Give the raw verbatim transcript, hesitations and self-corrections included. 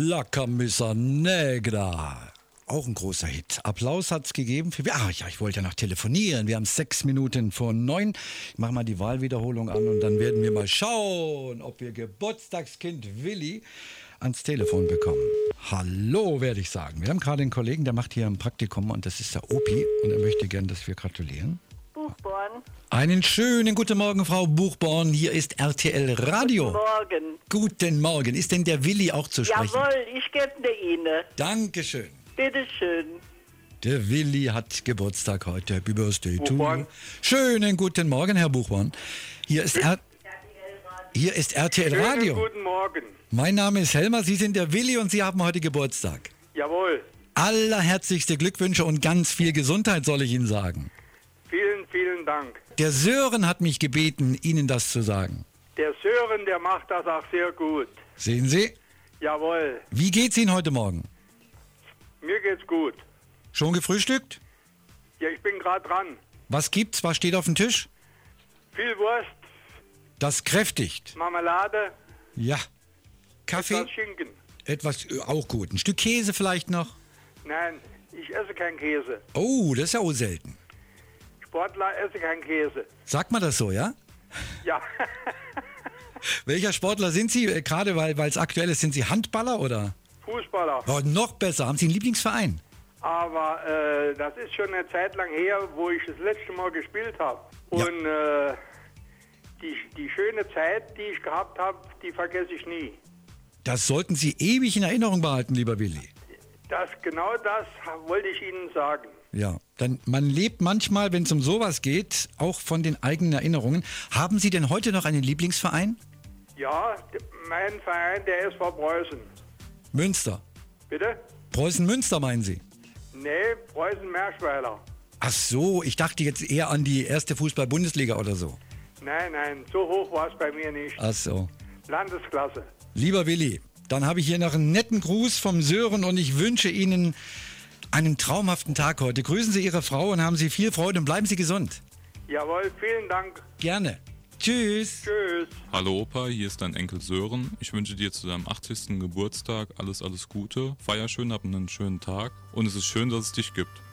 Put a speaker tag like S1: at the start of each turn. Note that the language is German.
S1: La Camisa Negra. Auch ein großer Hit. Applaus hat's gegeben für... Ah ja, ich wollte ja noch telefonieren. Wir haben sechs Minuten vor neun. Ich mache mal die Wahlwiederholung an und dann werden wir mal schauen, ob wir Geburtstagskind Willi ans Telefon bekommen. Hallo, werde ich sagen. Wir haben gerade einen Kollegen, der macht hier ein Praktikum und das ist der Opi und er möchte gern, dass wir gratulieren.
S2: Buchborn.
S1: Einen schönen guten Morgen, Frau Buchborn. Hier ist R T L Radio.
S2: Guten Morgen.
S1: Guten Morgen. Ist denn der Willi auch zu sprechen?
S2: Jawohl, ich gebe Ihnen.
S1: Dankeschön.
S2: Bitte schön.
S1: Der Willi hat Geburtstag heute. Happy Birthday to you.
S3: Buchborn.
S1: Schönen guten Morgen, Herr Buchborn. Hier ist, R Hier ist R T L
S3: Schönen
S1: Radio.
S3: guten Morgen.
S1: Mein Name ist Helmer, Sie sind der Willi und Sie haben heute Geburtstag.
S3: Jawohl.
S1: Allerherzlichste Glückwünsche und ganz viel Gesundheit, soll ich Ihnen sagen.
S3: Vielen, vielen Dank.
S1: Der Sören hat mich gebeten, Ihnen das zu sagen.
S3: Der Sören, der macht das auch sehr gut.
S1: Sehen Sie?
S3: Jawohl.
S1: Wie geht's Ihnen heute Morgen?
S3: Mir geht's gut.
S1: Schon gefrühstückt?
S3: Ja, ich bin gerade dran.
S1: Was gibt's? Was steht auf dem Tisch?
S3: Viel Wurst,
S1: Das kräftigt.
S3: Marmelade,
S1: Ja. Kaffee?
S3: etwas Schinken.
S1: Etwas, äh, auch gut. Ein Stück Käse vielleicht noch?
S3: Nein, ich esse keinen Käse.
S1: Oh, das ist ja auch selten.
S3: Sportler esse keinen Käse.
S1: Sagt man das so, ja?
S3: Ja,
S1: Welcher Sportler sind Sie? Äh, Gerade weil es aktuell ist, sind Sie Handballer oder?
S3: Fußballer.
S1: Oh, noch besser. Haben Sie einen Lieblingsverein?
S3: Aber äh, das ist schon eine Zeit lang her, wo ich das letzte Mal gespielt habe.
S1: Ja.
S3: Und äh, die, die schöne Zeit, die ich gehabt habe, die vergesse ich nie.
S1: Das sollten Sie ewig in Erinnerung behalten, lieber Willi.
S3: Das, genau das wollte ich Ihnen sagen.
S1: Ja, dann man lebt manchmal, wenn es um sowas geht, auch von den eigenen Erinnerungen. Haben Sie denn heute noch einen Lieblingsverein?
S3: Ja, d- mein Verein, der S V Preußen.
S1: Münster.
S3: Bitte?
S1: Preußen-Münster meinen Sie?
S3: Nee, Preußen-Merschweiler.
S1: Ach so, ich dachte jetzt eher an die erste Fußball-Bundesliga oder so.
S3: Nein, nein, so hoch war es bei mir nicht.
S1: Ach so.
S3: Landesklasse.
S1: Lieber Willi, dann habe ich hier noch einen netten Gruß vom Sören und ich wünsche Ihnen einen traumhaften Tag heute. Grüßen Sie Ihre Frau und haben Sie viel Freude und bleiben Sie gesund.
S3: Jawohl, vielen Dank.
S1: Gerne. Tschüss.
S3: Tschüss.
S4: Hallo Opa, hier ist dein Enkel Sören. Ich wünsche dir zu deinem achtzigsten Geburtstag alles, alles Gute. Feier schön, hab einen schönen Tag und es ist schön, dass es dich gibt.